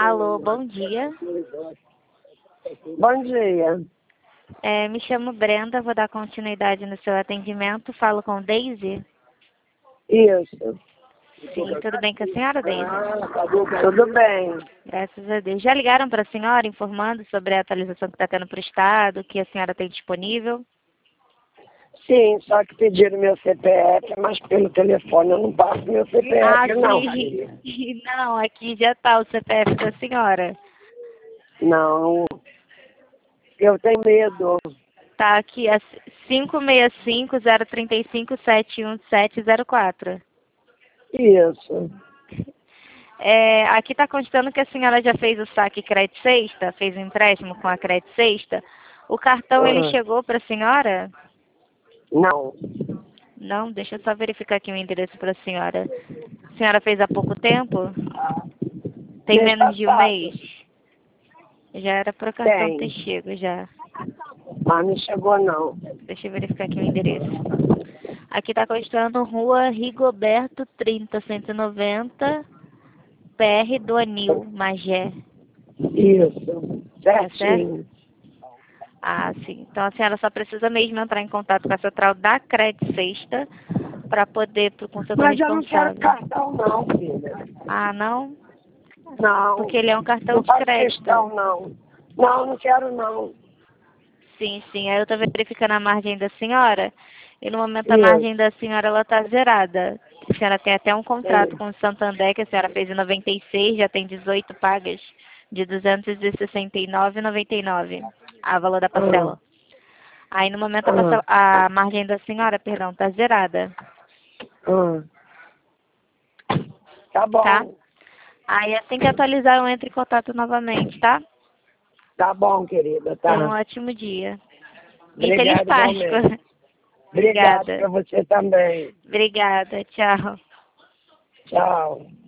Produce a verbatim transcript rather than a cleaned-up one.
Alô, bom dia. Bom dia. É, me chamo Brenda, vou dar continuidade no seu atendimento. Falo com Daisy? Isso. Sim, tudo bem com a senhora, Daisy? Tudo bem. Graças a Deus. Já ligaram para a senhora informando sobre a atualização que está tendo para o Estado, que a senhora tem disponível? Sim, só que pediram meu C P F, mas pelo telefone eu não passo meu C P F, Ah, não. sim. Não, aqui já está o C P F da senhora. Não. Eu tenho medo. Tá aqui, é cinco seis cinco, zero três cinco, sete um sete zero quatro. Isso. É, aqui está constando que a senhora já fez o saque crédito sexta, fez o empréstimo com a crédito sexta. O cartão, ele Ah, chegou para a senhora? não. Não, deixa eu só verificar aqui o endereço para a senhora. A senhora fez há pouco tempo? Tem Mês menos de um passado. mês? Já era para o cartão ter Tem. chego, já. Mas não chegou, não. Deixa eu verificar aqui o endereço. Aqui está constando Rua Rigoberto trinta, cento e noventa, P R do Anil, Magé. Isso. Tá certo? Certinho. Ah, sim. Então a senhora só precisa mesmo entrar em contato com a central da Crédito Sexta para poder, com o setor Mas eu não quero responsável. cartão, não, filha. Ah, não? Não. Porque ele é um cartão Não de faço crédito. questão, não. Não, não quero, não. Sim, sim. Aí eu estou verificando a margem da senhora e no momento a Isso. margem da senhora ela está zerada. A senhora tem até um contrato Sim. com o Santander que a senhora fez em noventa e seis, já tem dezoito pagas de duzentos e sessenta e nove reais e noventa e nove centavos a valor da Ah, parcela. Aí no momento a, ah, parcela- a margem da senhora, perdão, está zerada, ah. Tá tá? bom. Aí assim que atualizar eu entro em contato novamente, tá? Tá bom, querida, Tenha um tá. ótimo dia. E feliz Obrigado Páscoa. igualmente. Obrigado Obrigada. para você também. Obrigada. Tchau. Tchau.